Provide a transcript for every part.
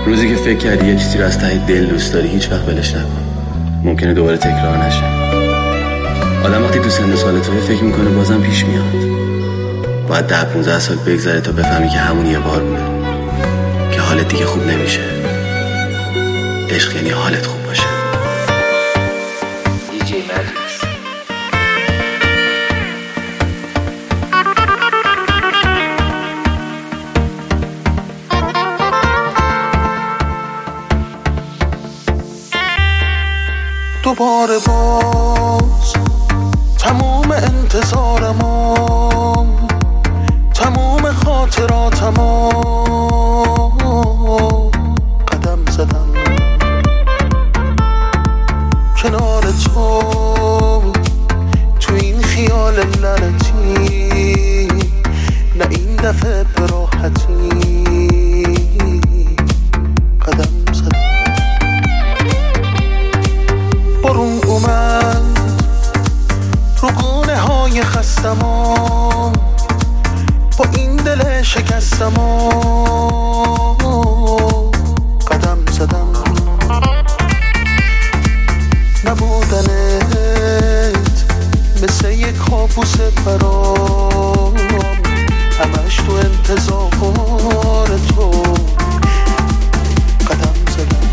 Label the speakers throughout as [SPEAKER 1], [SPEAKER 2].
[SPEAKER 1] روزی که فکر کردی یه چیزی رو از ته دل دوست داری هیچ وقت ولش نکن. ممکنه دوباره تکرار نشه. آدم وقتی تو سن سال توی فکر میکنه بازم پیش میاد. باید 10-15 سال بگذره تا بفهمی که همون یه بار بوده، که حالت دیگه خوب نمیشه. عشق یعنی حالت خوب باشه.
[SPEAKER 2] DJ Magic.
[SPEAKER 3] دوباره باز تموم انتظارمو، تموم خاطراتمو قدم زدم کنار تو این خیال لعنتی، نه این دفعه به راحتی قدم زدم. بارون اومد رو گونه های خستمو، با این دل شکستمو قدم زدم. نبودنت مثل یک کابوس برام، همش تو انتظار تو قدم زدم.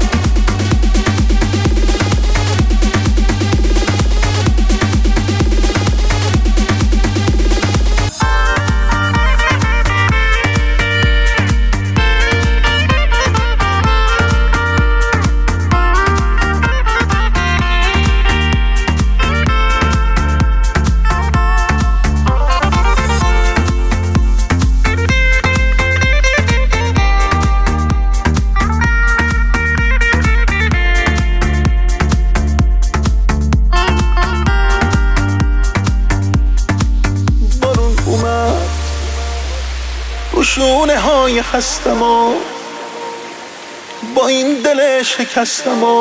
[SPEAKER 3] شونه های خستمو، با این دل شکستمو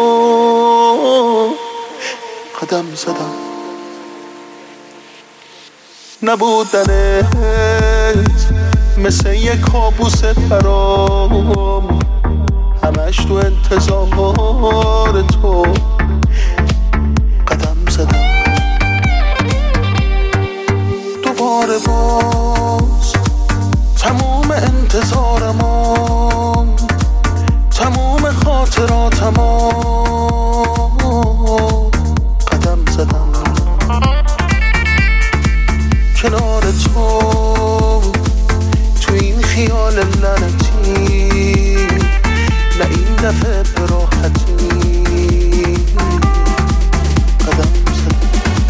[SPEAKER 3] قدم زدم. نبودنت مثل یک کابوس برام، همش تو انتظار تو قدم زدم. دوباره باز تموم انتظارمو، تموم خاطراتمو قدم زدم کنار تو این خیال لعنتی، نه این دفعه به راحتی قدم زدم.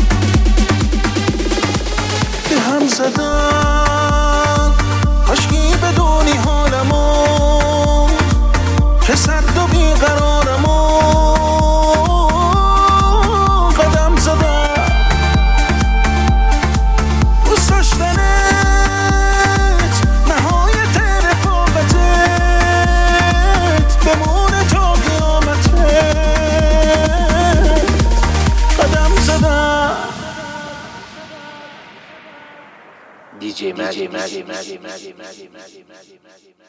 [SPEAKER 3] به هم زدم عشقی بدونی حالمو، که سرد و بیقرارمو قدم زدم. دوست داشتنت نهایت رفاقتت، بمونه تا قیامتت قدم زدم.
[SPEAKER 2] DJ Magic.